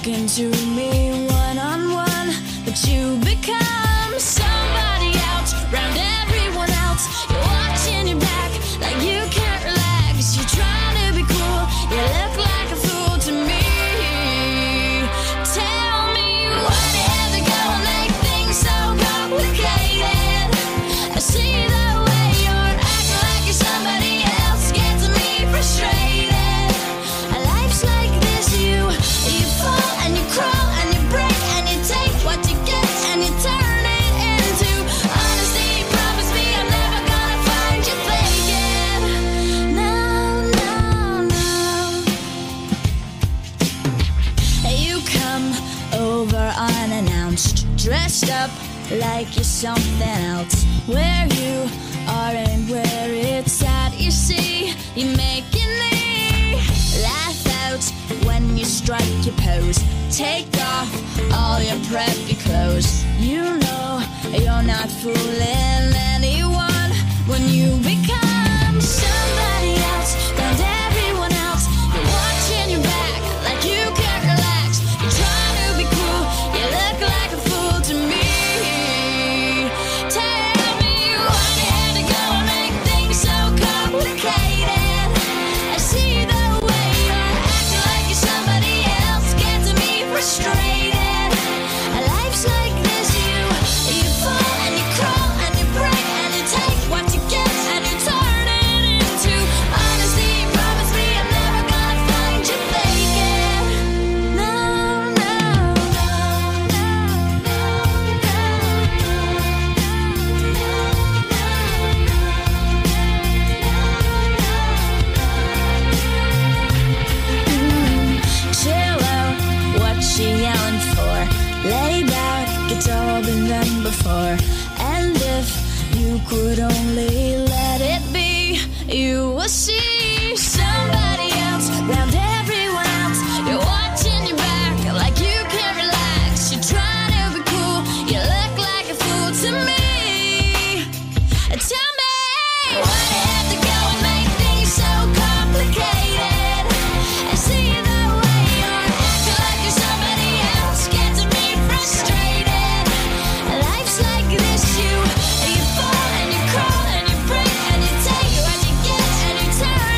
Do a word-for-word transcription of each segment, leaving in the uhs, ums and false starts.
talking to me one-on-one, but you become somebody else around everyone else. You're watching your back like you can't relax. You're trying to be cool, you look like a fool to me. Tell me why they have to go and make things so complicated. I see the way you're acting like you're somebody else, gets me frustrated. Life's like this, you you fall and you crawl and you break and you take what you get and you turn it into honesty. Promise me I'm never gonna find you faking. No, no, no. You come over unannounced, dressed up like you're something else. Where you are and where it's at, you see, you're making me laugh out when you strike your pose. Take off all your preppy clothes. You know you're not fooling anyone when you become somebody else around everyone else. You're watching your back like you can't relax. You're trying to be cool, you look like a fool to me. Tell me why you had to go and make things so complicated. I see the way you're acting like you're somebody else, gets me frustrated. Life's like this, you you fall and you crawl and you break and you take what you get and you turn it into honesty. Promise me I'm never gonna find you faking. No, no, no, no, chill out, what she yelling for? Lay back, it's all been done before. And if you could only let it be, you will see somebody else around everyone else. You're watching your back like you can't relax. You're trying to be cool, you look like a fool to me. Tell me why they have to go and make things so complicated. I see the way you're acting like you're somebody else, gets me frustrated. Life's like this, you you fall and you crawl and you break and you take what you get and you turn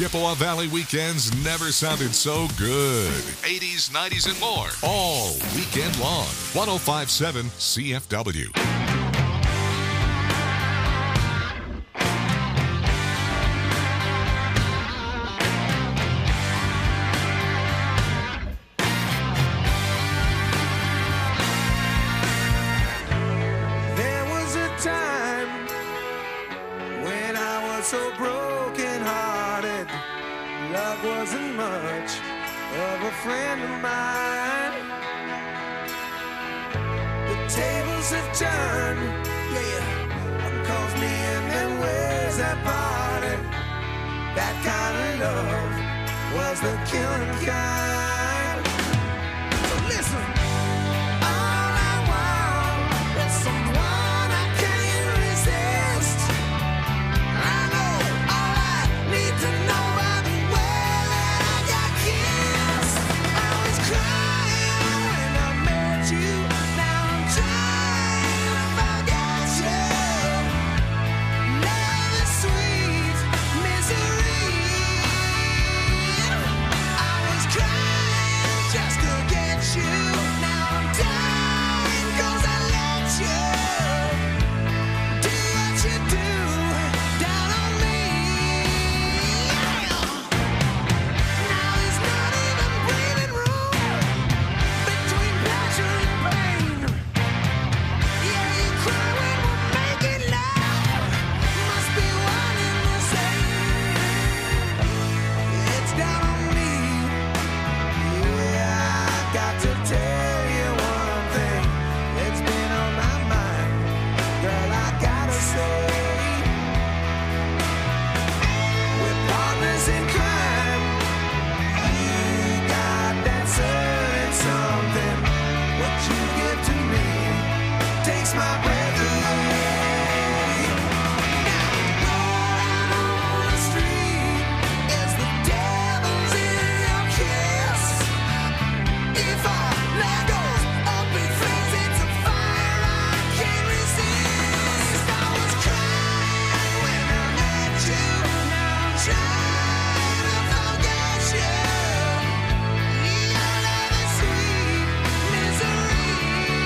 Chippewa Valley weekends never sounded so good. eighties, nineties, and more. All weekend long. one oh five point seven C F W. There was a time when I was so broken-hearted. Love wasn't much of a friend of mine. The tables have turned, yeah. One calls me and then where's that party? That kind of love was the killing kind. So listen, all I want is someone I can't resist. I know all I need to know by the way that I got kissed. I was crying when I met you. Now I'm trying to forget you. Love is sweet misery. I was crying just to get you. Now I'm dying 'cause I let you do what you do down on me. Now there's not even breathing room between pleasure and pain. Yeah, you cry when we're making love. Must be one and the same. It's down on me. Yeah, I got to tell you one thing. It's been on my mind. Girl, I gotta say, we're partners in crime. You got that certain something. What you give to me takes my breath away. Now, rolling on the street is the devil's in your kiss. If our love goes up in flames, it's a fire I can't resist. I was crying when I met you. Now I'm trying to forget you. Your love is sweet misery.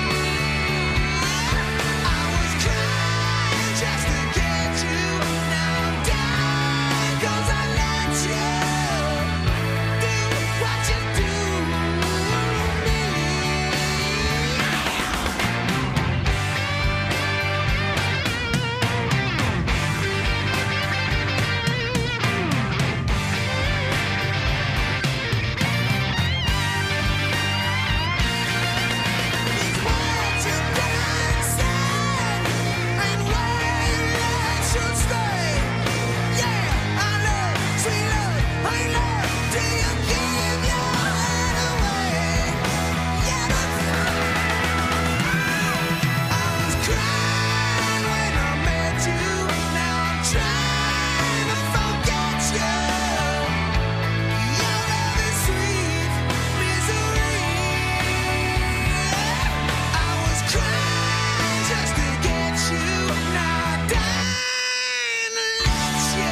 I was crying just to get you. Now I'm dying 'cause I let you do what you do to me. It's what you done said and where your love should stay. Yeah, I know, sweet love, I know. Do you give your head away? Yeah, I was crying when I met you. Now I'm trying to forget you. Your love is sweet misery. I was crying just to get you. Now I'm dying to let you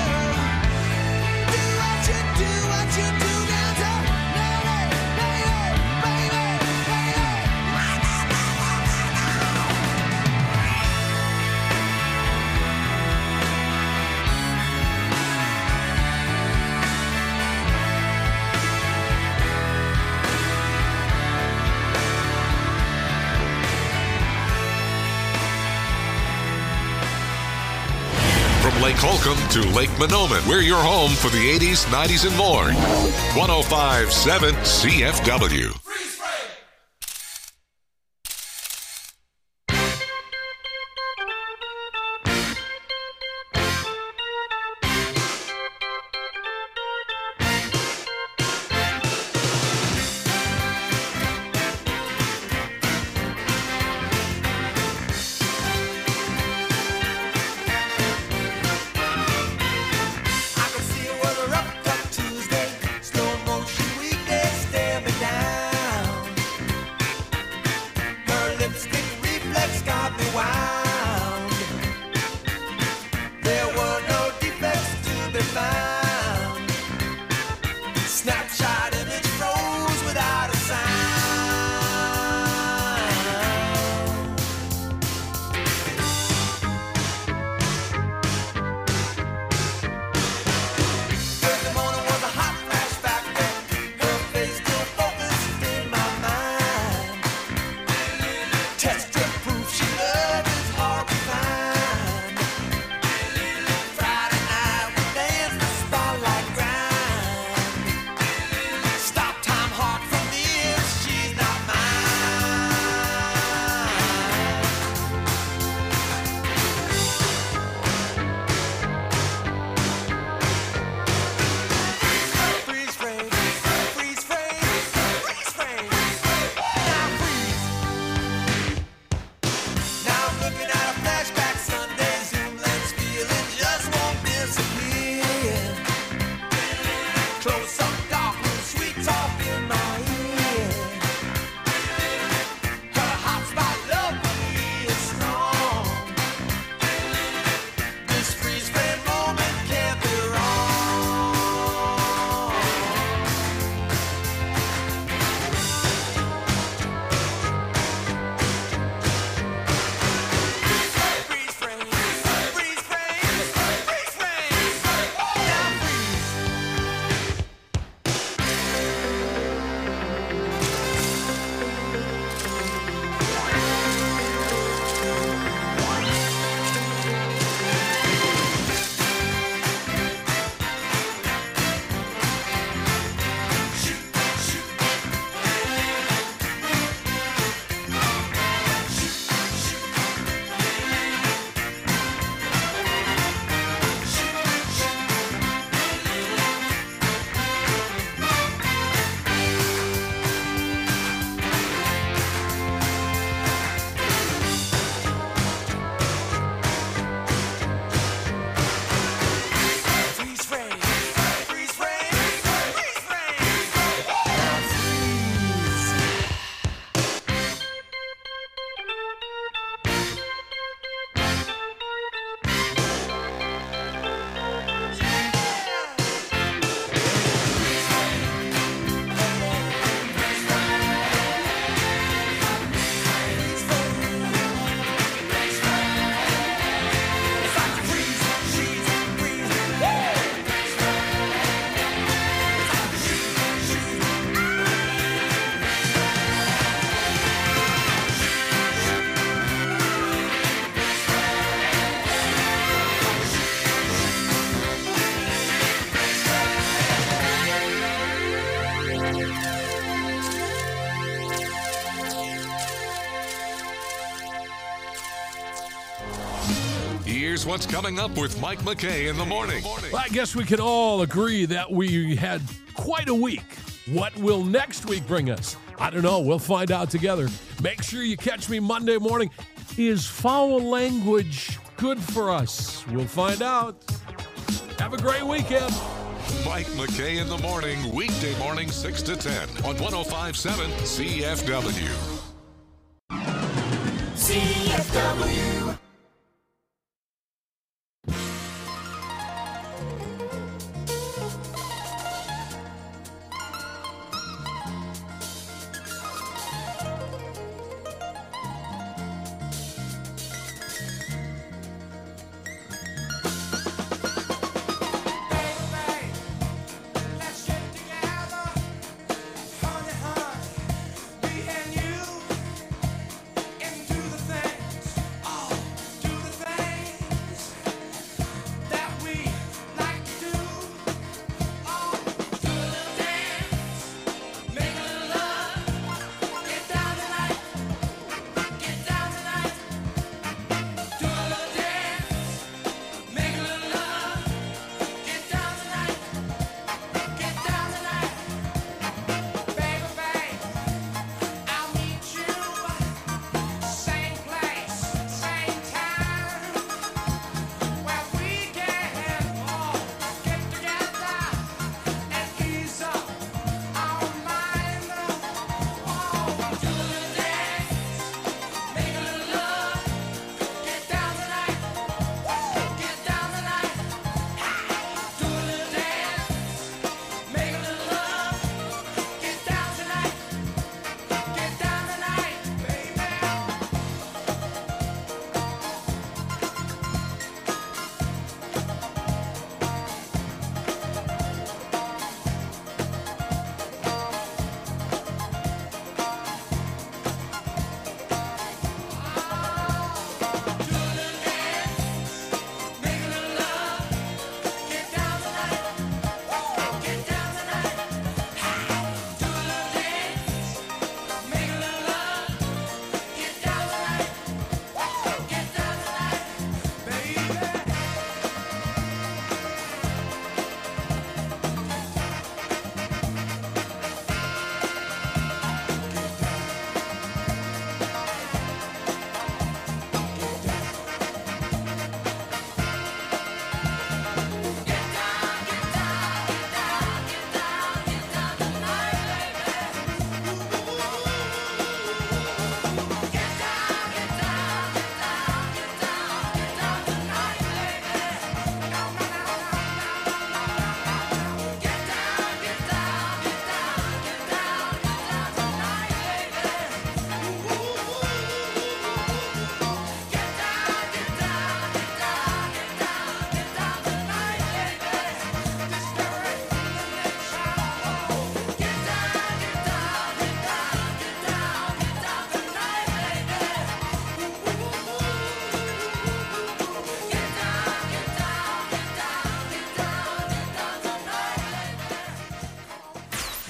do what you do, what you do down to baby, baby, baby, From Lake Holcomb to Lake Monoman, we're your home for the eighties, nineties, and more. one oh five point seven C F W. I can see a weather up, up Tuesday. Slow motion weekday, stare me down. close up, dark room, sweet talk in my ear. Her hot spot love for me is strong. This freeze frame moment can't be wrong. Freeze frame, freeze frame, freeze frame. Now freeze. Freeze frame, freeze frame, freeze frame. Now freeze. Here's what's coming up with Mike McKay in the morning. Well, I guess we can all agree that we had quite a week. What will next week bring us? I don't know. We'll find out together. Make sure you catch me Monday morning. Is foul language good for us? We'll find out. Have a great weekend. Mike McKay in the morning, weekday morning six to ten on one oh five point seven C F W. C F W. Let's get together, honey, honey, me and you, into the things. Oh.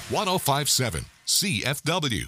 one oh five point seven C F W.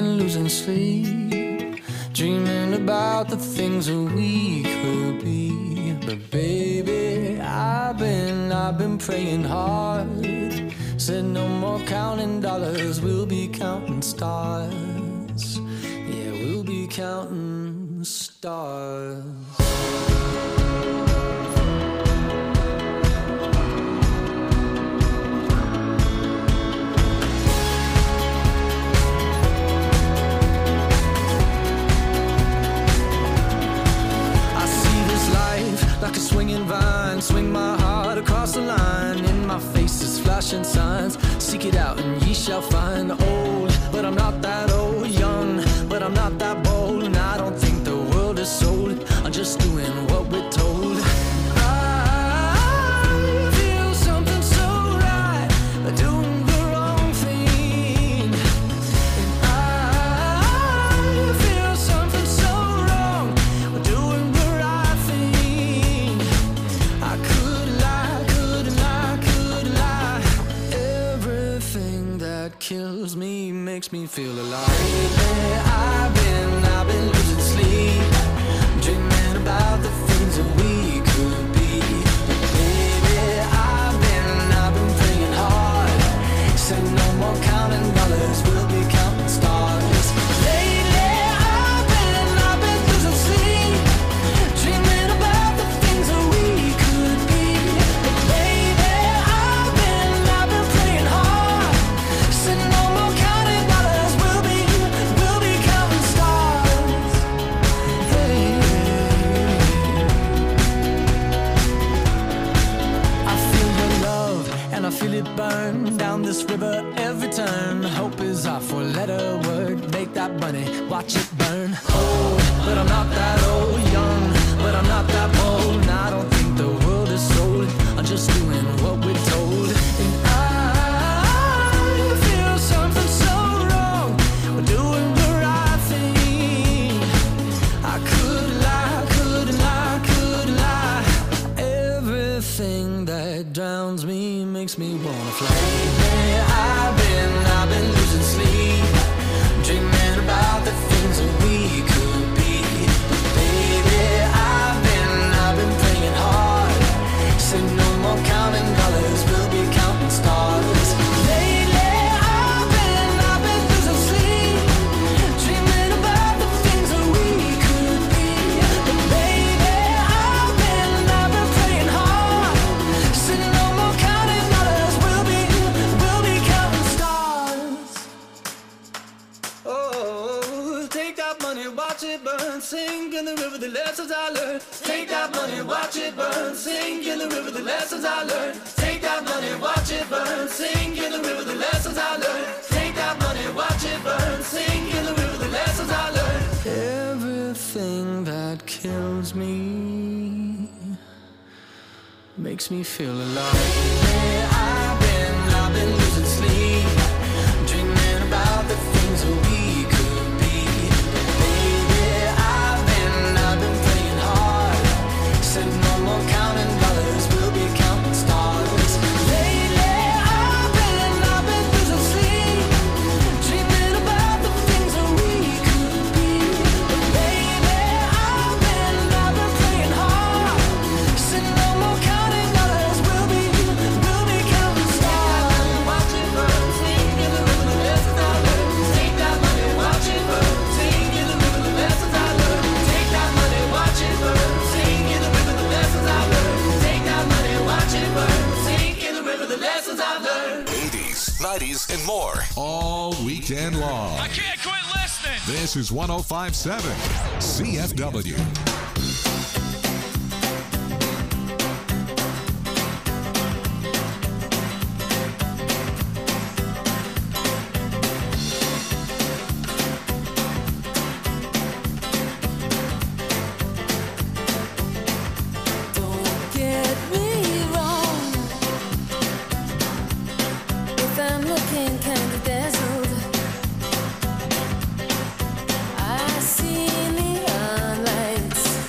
been losing sleep, dreaming about the things that we could be. But baby, I've been, I've been praying hard. Said no more counting dollars, we'll be counting stars. Yeah, we'll be counting stars. Like a swinging vine, swing my heart across the line. In my face is flashing signs. Seek it out and ye shall find. Old, but I'm not that old. Young, but I'm not that bold. And I don't think the world is sold. I'm just doing what we're told. I feel something so right, doing the wrong thing. And I feel something so wrong, doing the right thing. I could lie, could lie, could lie. Everything that kills me makes me feel alive. Lately I've been, I've been losing sleep, dreaming about the things that we could be. Baby, I've been, I've been praying hard. Said no more counting dollars, we'll be counting stars. Lately I've been, I've been losing sleep, dreaming about the things that we could be. Baby, I've been, I've been praying hard. Said no more counting dollars, we'll be, we'll be counting stars. Hey. I feel your love and I feel it burn down this river every turn. Hope is our four-letter word. Make that money, watch it burn. Old, but I'm not that old. Young, but I'm not that bold. And I don't think the world is sold. I'm just doing what we're told. And I feel something so wrong. We're doing the right thing. I could lie, could lie, could lie. Everything that drowns me makes me wanna fly. Lately I've been, I've been losing sleep, dreaming about the things that we could be. But baby, I've been, I've been praying hard. Said no more counting dollars, we'll be counting stars. Lately I've been, I've been losing sleep, dreaming about the things that we could be. But baby, I've been, I've been praying hard. Said no more counting dollars, we'll be, we'll be counting stars. Oh, take that money, watch it burn, sink in the river, the lessons I learned. Take that money, watch it burn, sink in the river, the lessons I learned. Take that money, watch it burn, sink in the river, the lessons I learned. Take that money, watch it burn, sink in the river, the lessons I learned. Everything that kills me makes me feel alive. Lately I've been, I've been losing sleep, dreaming about the things that we could be. Baby, I've been, I've been praying hard. Said no more counting dollars, we'll be counting stars. Lately I've been, I've been losing sleep, dreaming about the things that we could be. But baby, I've been, I've been praying hard. Said no more counting dollars, we'll be, we'll be counting stars. Watch it burn, sing in the river, the lessons I learned. Take that money, watch it burn, sing in the river, the lessons I learned. Take that money, watch it burn, sing in the river, the lessons I learned. Take that money, watch it burn, sing in the river, the lessons I learned. eighties, nineties, and more all weekend long. I can't quit listening. This is one oh five point seven C F W. Don't get me wrong. If I'm looking kind of dazzled, I see neon lights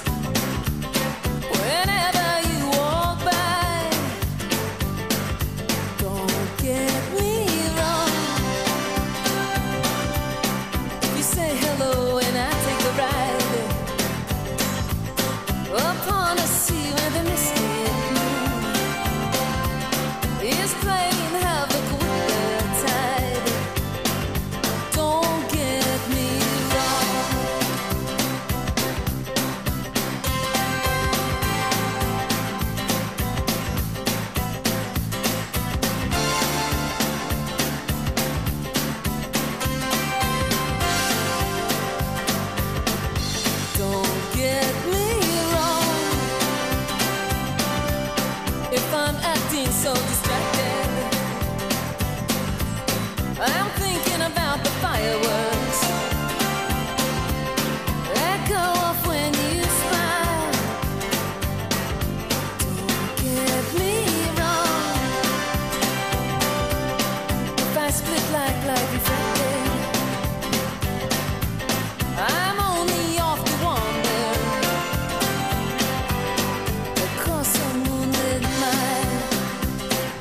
get me wrong. If I'm acting so distracted, I'm thinking about the fireworks that go off when you smile. Don't get me wrong. If I split like light reflected, I'm only off to wander across some moonlit mile.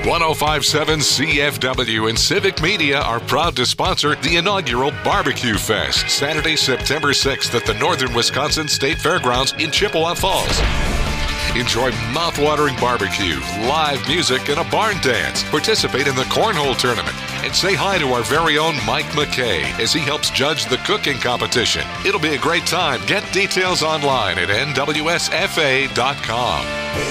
ten fifty-seven C F W and Civic Media are proud to sponsor the inaugural Barbecue Fest, Saturday, September sixth at the Northern Wisconsin State Fairgrounds in Chippewa Falls. Enjoy mouth-watering barbecue, live music, and a barn dance. Participate in the Cornhole Tournament. And say hi to our very own Mike McKay as he helps judge the cooking competition. It'll be a great time. Get details online at N W S F A dot com.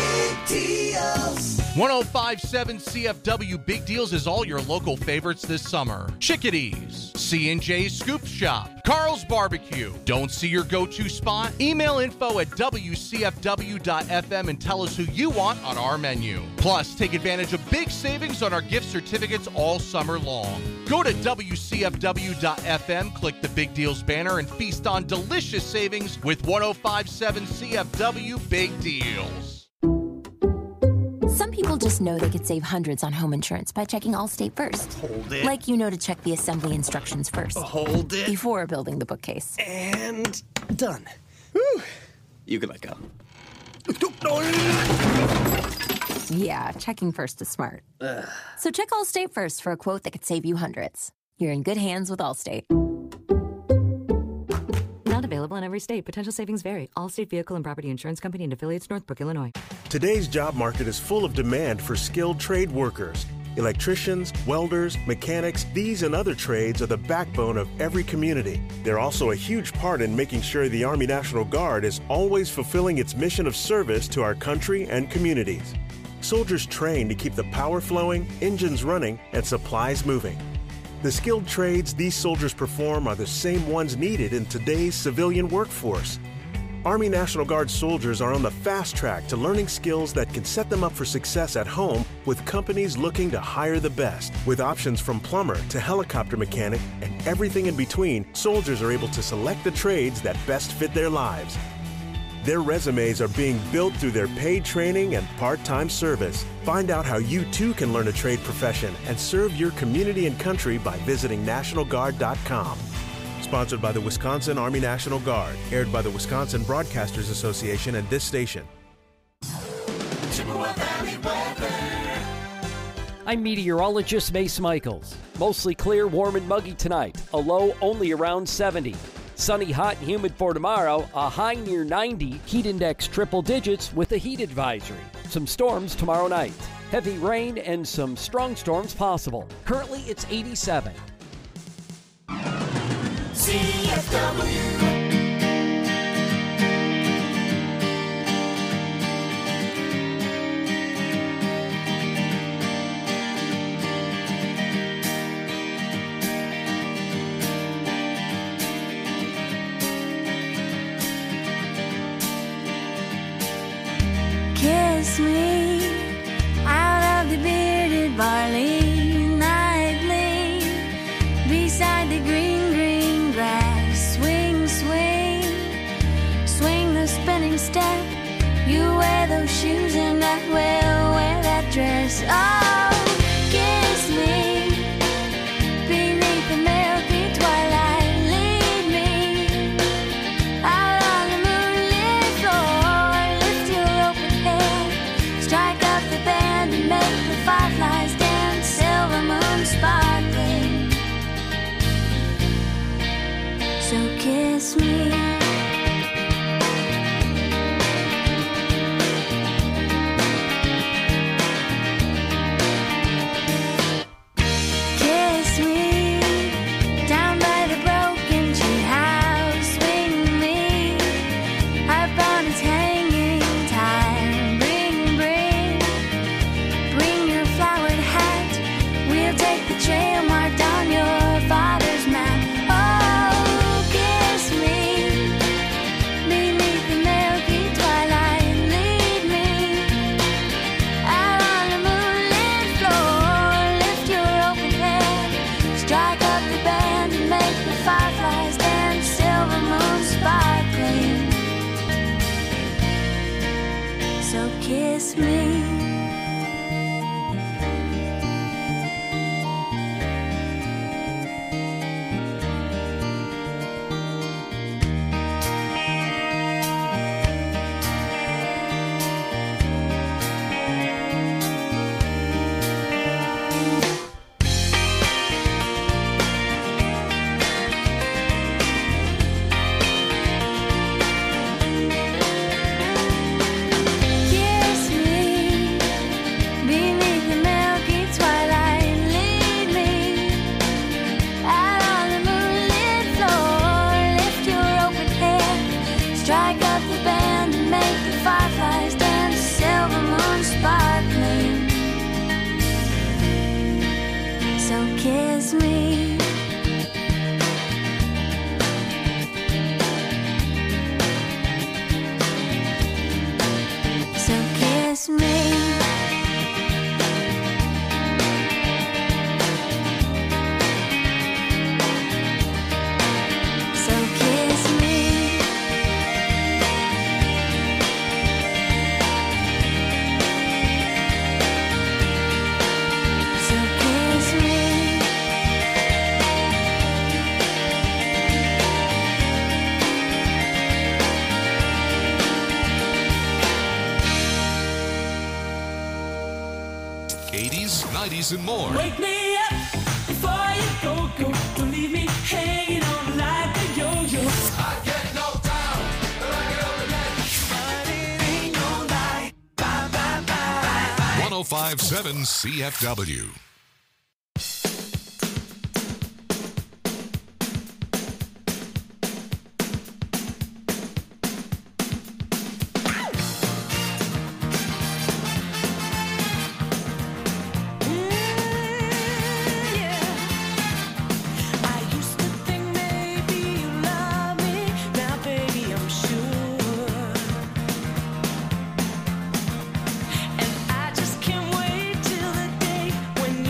ten fifty-seven C F W Big Deals is all your local favorites this summer. Chickadees, C and J Scoop Shop, Carl's Barbecue. Don't see your go-to spot? Email info at W C F W dot F M and tell us who you want on our menu. Plus, take advantage of big savings on our gift certificates all summer long. Go to W C F W dot F M, click the Big Deals banner, and feast on delicious savings with ten fifty-seven C F W Big Deals. Some people just know they could save hundreds on home insurance by checking Allstate first. Hold it. Like you know to check the assembly instructions first. Hold it. Before building the bookcase. And done. Whew. You can let go. Yeah, checking first is smart. Ugh. So check Allstate first for a quote that could save you hundreds. You're in good hands with Allstate. Not available in every state. Potential savings vary. Allstate Vehicle and Property Insurance Company and affiliates, Northbrook, Illinois. Today's job market is full of demand for skilled trade workers. Electricians, welders, mechanics, these and other trades are the backbone of every community. They're also a huge part in making sure the Army National Guard is always fulfilling its mission of service to our country and communities. Soldiers train to keep the power flowing, engines running, and supplies moving. The skilled trades these soldiers perform are the same ones needed in today's civilian workforce. Army National Guard soldiers are on the fast track to learning skills that can set them up for success at home with companies looking to hire the best. With options from plumber to helicopter mechanic and everything in between, soldiers are able to select the trades that best fit their lives. Their resumes are being built through their paid training and part-time service. Find out how you too can learn a trade profession and serve your community and country by visiting National Guard dot com. Sponsored by the Wisconsin Army National Guard. Aired by the Wisconsin Broadcasters Association and this station. I'm meteorologist Mace Michaels. Mostly clear, warm, and muggy tonight. A low only around seventy. Sunny, hot, and humid for tomorrow. A high near ninety. Heat index triple digits with a heat advisory. Some storms tomorrow night. Heavy rain and some strong storms possible. Currently, it's eighty-seven. C F W. Kiss me out of the bearded barley nightly beside the green, green grass. Swing, swing, swing the spinning step. You wear those shoes and I will wear that dress. Oh, kiss me beneath the milky twilight. Lead me out on the moonlit floor. Lift your open head, strike up the band and make the fireflies dance. Silver moon sparkling. So kiss me. Kiss me down by the broken tree house. Swing me up on its hanging time. Bring, bring, bring your flowered hat. We'll take the trail marked on your father's map. Oh, kiss me beneath the milky twilight. Lead me out on the moonlit floor. Lift your open head, strike up the band and make the fireflies dance. Silver moon sparkling. So kiss me. eighties, nineties, and more. Wake me up before you go, go. Don't leave me hanging on like a yo-yo. I get knocked down, but I get up again. But it ain't no lie. Bye, bye, bye, bye. one oh five point seven C F W. And I just can't wait till the day when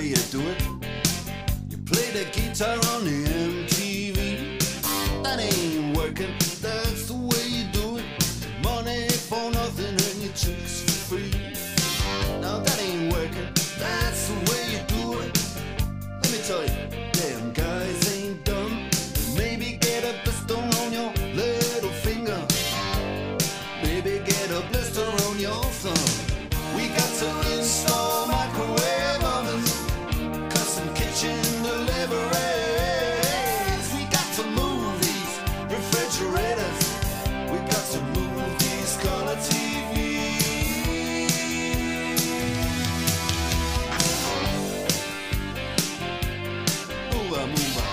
you do it. You play the guitar on the M T V. That ain't working, that's the way you do it. Money for nothing and your chicks for free. Now that ain't working, that's the way you do it. Let me tell you, damn guys ain't dumb. Maybe get a blister on your little finger. Maybe get a blister on your thumb. We got to install microwave ovens, custom kitchen deliveries. We got to move these refrigerators. We got to move these color T Vs. Move on, move on.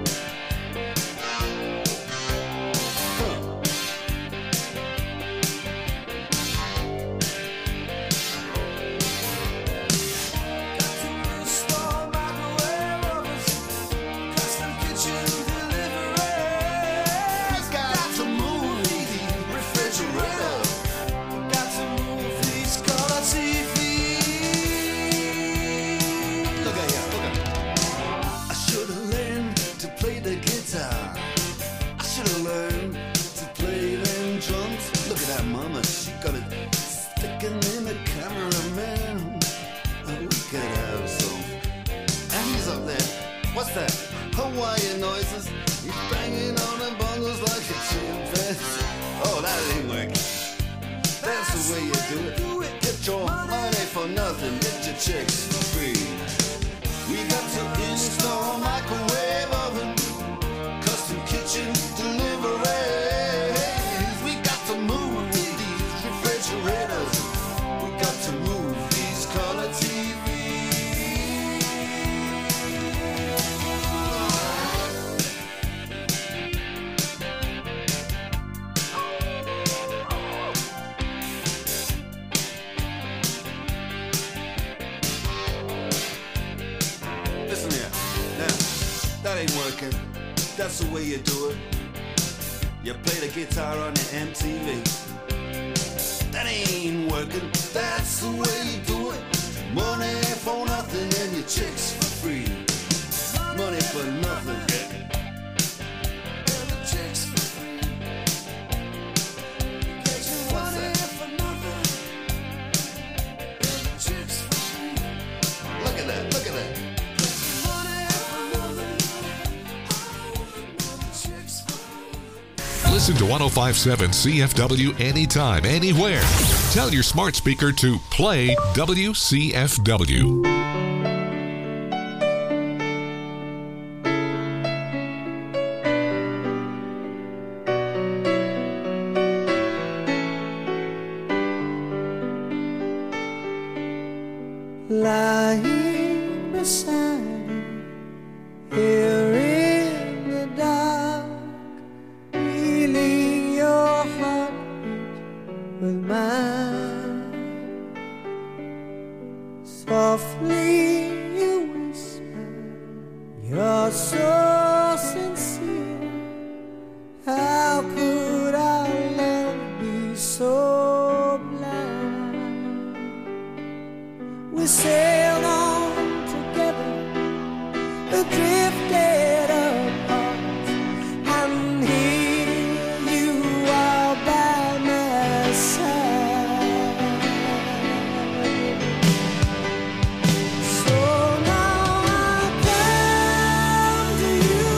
What's that? Hawaiian noises. He's banging on the bongos like a chimpanzee. Oh, that ain't working. That's the way you do it. Get your money for nothing. Get your chicks for free. We got to install microwave oven, custom kitchen deliveries. We got to move these refrigerators. We got to move these color T Vs. That ain't working, that's the way you do it. You play the guitar on the M T V. That ain't working, that's the way you do it. Money for nothing and your chicks for free. Money for nothing, yeah. And the chicks for free. Get your money for nothing and the chicks for free. Look at that, look at that. Listen to one oh five point seven C F W anytime, anywhere. Tell your smart speaker to play W C F W. Lying beside you, here in the dark, feeling your heartbeat with mine. Softly you whisper, you're so sincere. How could our love be so blind? We sailed on together, drifted apart, and here you are by my side. So now I come to you,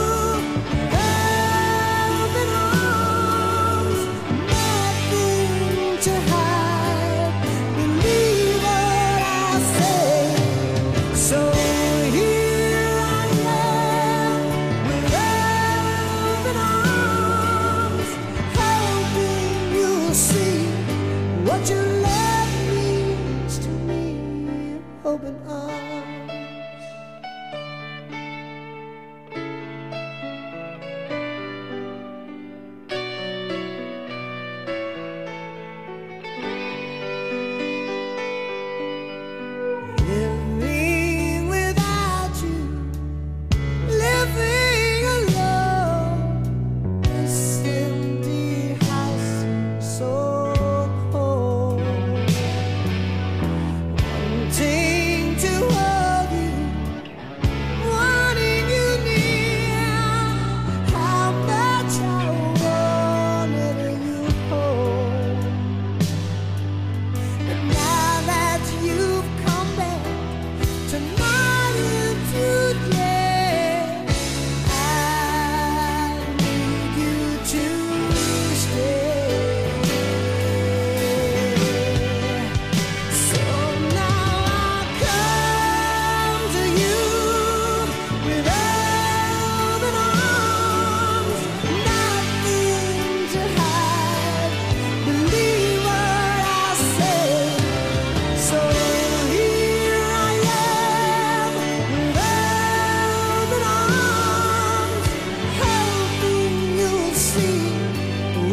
open arms, nothing to hide. Believe what I say. So here I am with open arms, hoping you'll see what your love means to me. Open arms. Living without you, living alone, this empty house seems so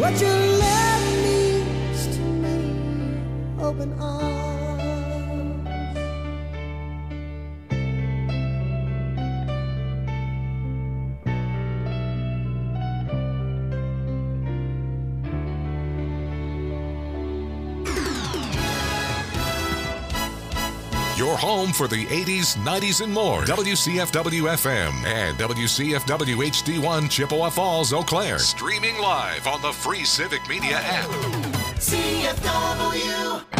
What you left means to me, open arms. Your home for the eighties, nineties, and more. W C F W F M and W C F W H D one Chippewa Falls, Eau Claire. Streaming live on the free Civic Media app. C F W.